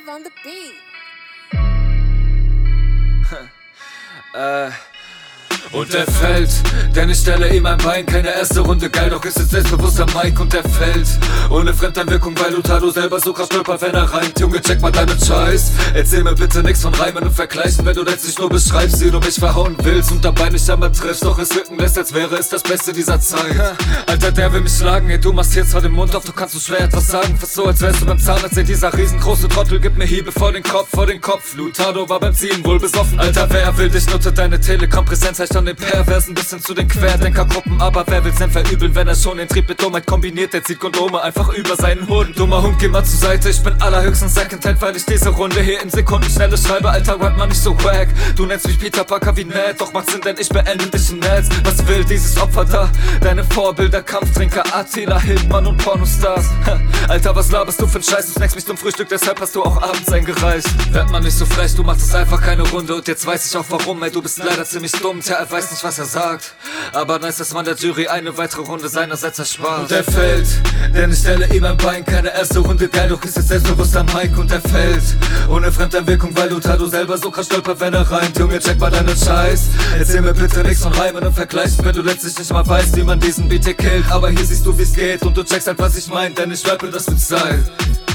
Kev on the beat. Und er fällt, denn ich stelle ihm ein Bein. Keine erste Runde, geil, doch ist es selbstbewusster Mike. Und er fällt, ohne Fremdeinwirkung, weil Lutado selber so krass stolpert, wenn er reimt. Junge, check mal deinen Scheiß. Erzähl mir bitte nix von Reimen und Vergleichen, wenn du letztlich nur beschreibst, wie du mich verhauen willst und dabei nicht einmal triffst, doch es wirken lässt, als wäre es das Beste dieser Zeit. Alter, der will mich schlagen, ey, du machst hier zwar den Mund auf, du kannst so schwer etwas sagen. Fast so, als wärst du beim Zahnarzt, ey, dieser riesengroße Trottel gibt mir Hiebe vor den Kopf, vor den Kopf. Lutado war beim Ziehen wohl besoffen. Alter, wer will dich, nutze deine Telegram-Präsenz, heißt an den Perversen bis hin zu den Querdenkergruppen. Aber wer will's denn verübeln, wenn er schon den Trieb mit Dummheit kombiniert? Der zieht Kondome einfach über seinen Hoden. Dummer Hund, geh mal zur Seite, ich bin allerhöchstens Secondhand, weil ich diese Runde hier in Sekundenschnelle schreibe. Alter, Rap man nicht so wack. Du nennst mich Peter Parker wie Ned, doch macht Sinn, denn ich beende dich im Netz. Was will dieses Opfer da? Deine Vorbilder, Kampftrinker, Attila, Hildmann und Pornostars. Alter, was laberst du für n' Scheiß? Du snackst mich zum Frühstück, deshalb hast du auch abends eingereist. Werd man nicht so frech, du machst es einfach keine Runde. Und jetzt weiß ich auch warum, ey, du bist leider ziemlich dumm. Tja, er weiß nicht, was er sagt, aber nice, dass man der Jury eine weitere Runde seinerseits erspart. Und er fällt, denn ich stelle ihm ein Bein. Keine erste Runde, geil, doch ist es selbstbewusster Mike. Und er fällt, ohne Fremdeinwirkung, weil Lutado selber so krass stolpert, wenn er reimt. Junge, check mal deinen Scheiß. Erzähl mir bitte nix von Reimen und Vergleichen, wenn du letztlich nicht mal weißt, wie man diesen Beat hier killt. Aber hier siehst du, wie's geht und du checkst halt, was ich mein, denn ich rappe das mit Style.